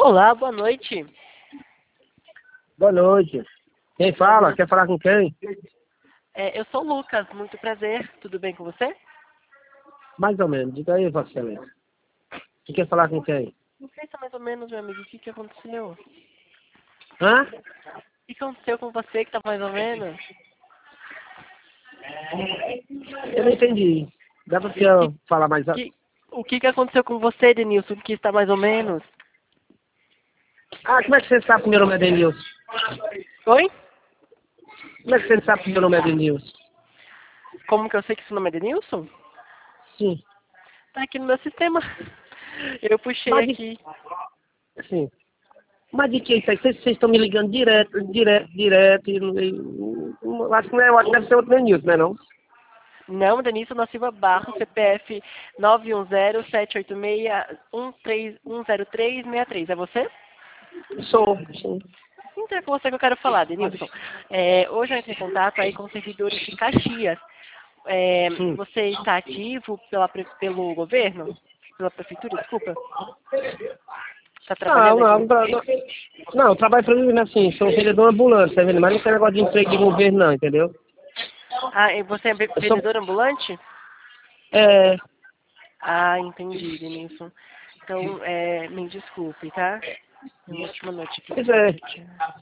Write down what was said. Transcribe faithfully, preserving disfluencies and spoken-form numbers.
Olá, boa noite. Boa noite. Quem fala? Quer falar com quem? É, eu sou o Lucas, muito prazer. Tudo bem com você? Mais ou menos. Diga aí, Vossa Excelência. Você quer falar com quem? Não sei se é mais ou menos, meu amigo. O que, que aconteceu? Hã? O que aconteceu com você que tá mais ou menos? Eu não entendi. Dá pra você Que, falar mais alto? que, o que, que aconteceu com você, Denilson, que está mais ou menos? Ah, como é que você sabe que meu nome é Denilson? Oi? Como é que você sabe que meu nome é Denilson? Como que eu sei que seu nome é Denilson? Sim. Tá aqui no meu sistema. Eu puxei Mas de... aqui. Sim. Mas de que isso aí? Vocês, vocês estão me ligando direto, direto, direto. E, e, e, acho que não é, eu acho que deve ser outro Denilson, não é não? Não, Denilson da Silva Barros, C P F nove um zero, sete oito seis, um três um zero três seis três. É você? Sou, sim. Então é com você que eu quero falar, Denilson. É, hoje eu entrei em contato aí com servidores de Caxias. É, Hum. você está ativo pela, pre- pelo governo? Pela prefeitura, desculpa? Está Não, trabalhando não, aqui? não, não, não, eu trabalho pra mim assim, sou vendedor ambulante, tá vendo? Mas não tem negócio de emprego de governo não, entendeu? Ah, e você é ve- Eu sou, vendedor ambulante? é, Ah, entendi, Denilson. Então, é, me desculpe, tá? Uma última noite aqui. pois é,